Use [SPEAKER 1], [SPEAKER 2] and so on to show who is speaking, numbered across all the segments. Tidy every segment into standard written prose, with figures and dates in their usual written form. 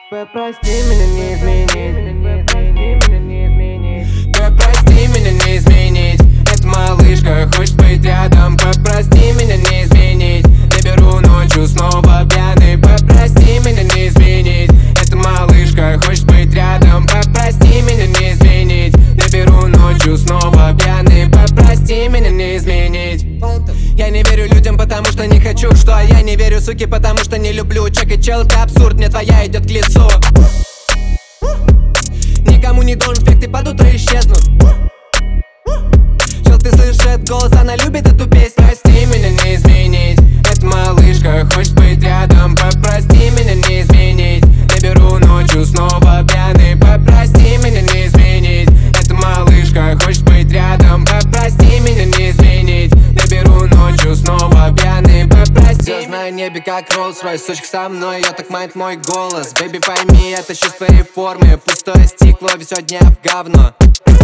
[SPEAKER 1] Прости меня, не изменить. Прости меня, не изменить. Эта малышка хочет быть рядом. Прости меня, не изменить. Я беру ночью снова пьяный. Прости меня, не изменить. Эта малышка хочет быть рядом. Прости меня, не изменить. Я беру ночью снова пьяный. Прости меня, не изменить. Я не верю людям, потому что не хочу. Что я не верю, суки, потому что не люблю. Чек и чел, это абсурд, мне твоя идет к лицу. Никому не должен фиг, ты под утро исчезнут. Чел, ты слышишь этот голос, она любит эту песню. Прости меня, не изменить. Эта малышка хочет быть рядом. Прости меня, не изменить. Я беру ночью снова пьяный. Прости меня, не изменить. Эта малышка хочет быть рядом. Прости меня, не изменить. Я беру ночью снова пьяный. Звездное небе как Rolls-Royce. Сучка со мной, ее так манит мой голос. Бэйби, пойми, это чистые формы. Пустое стекло везет дня в говно.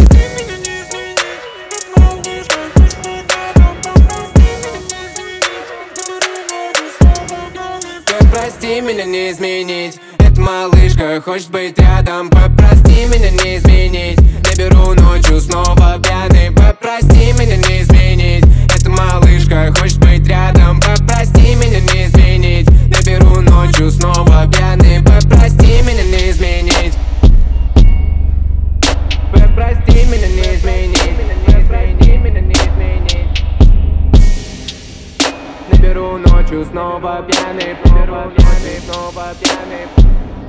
[SPEAKER 1] Прости меня, не изменить. Эта малышка хочет быть рядом. Прости меня, не изменить. Я беру ночью снова пьяный. Прости меня, не изменить. Эта малышка хочет быть рядом. Прости меня, не изменить. Я беру ночью снова пьяный. Прости меня, не изменить. Прости меня, не изменить. Прости меня, не изменить. Наберу ночью снова пьяный. Наберу ночью снова пьяный.